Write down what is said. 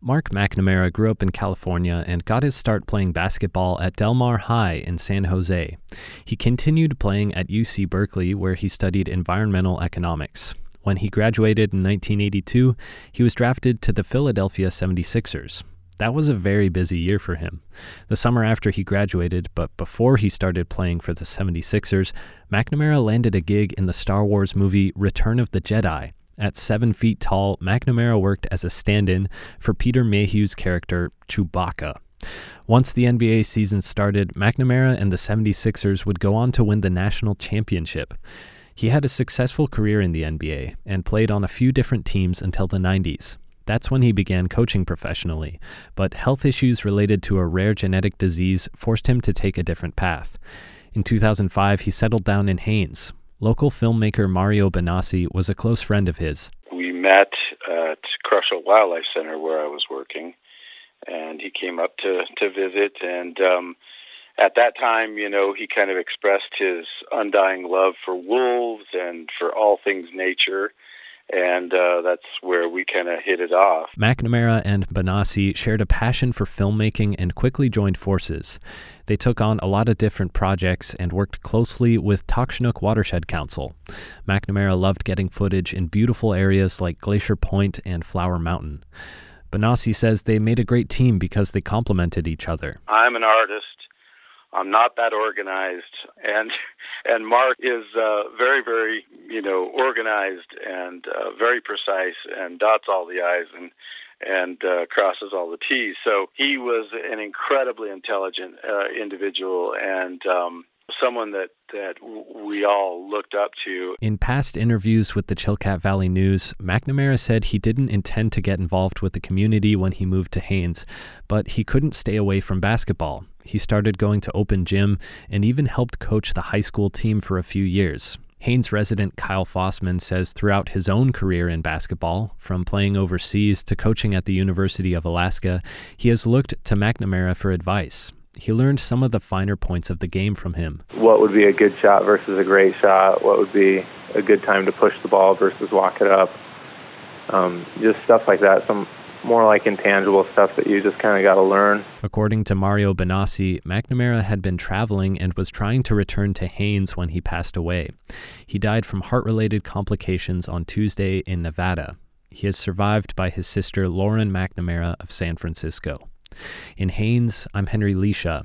Mark McNamara grew up in California and got his start playing basketball at Del Mar High in San Jose. He continued playing at UC Berkeley, where he studied environmental economics. When he graduated in 1982, he was drafted to the Philadelphia 76ers. That was a very busy year for him. The summer after he graduated, but before he started playing for the 76ers, McNamara landed a gig in the Star Wars movie Return of the Jedi. At 7 feet tall, McNamara worked as a stand-in for Peter Mayhew's character, Chewbacca. Once the NBA season started, McNamara and the 76ers would go on to win the national championship. He had a successful career in the NBA and played on a few different teams until the 90s. That's when he began coaching professionally, but health issues related to a rare genetic disease forced him to take a different path. In 2005, he settled down in Haines. Local filmmaker Mario Benassi was a close friend of his. We met at Crushel Wildlife Center where I was working, and he came up to visit. And at that time, he kind of expressed his undying love for wolves and for all things nature. And that's where we kind of hit it off. McNamara and Benassi shared a passion for filmmaking and quickly joined forces. They took on a lot of different projects and worked closely with Takshnook Watershed Council. McNamara loved getting footage in beautiful areas like Glacier Point and Flower Mountain. Benassi says they made a great team because they complemented each other. I'm an artist. I'm not that organized, and Mark is very, very, organized and very precise and dots all the I's and crosses all the T's. So he was an incredibly intelligent individual and someone that we all looked up to. In past interviews with the Chilkat Valley News, McNamara said he didn't intend to get involved with the community when he moved to Haines, but he couldn't stay away from basketball. He started going to open gym and even helped coach the high school team for a few years. Haines resident Kyle Fossman says throughout his own career in basketball, from playing overseas to coaching at the University of Alaska, he has looked to McNamara for advice. He learned some of the finer points of the game from him. What would be a good shot versus a great shot? What would be a good time to push the ball versus walk it up? Just stuff like that. Some more like intangible stuff that you just kind of got to learn. According to Mario Benassi, McNamara had been traveling and was trying to return to Haines when he passed away. He died from heart-related complications on Tuesday in Nevada. He is survived by his sister Lauren McNamara of San Francisco. In Haines, I'm Henry Leisha.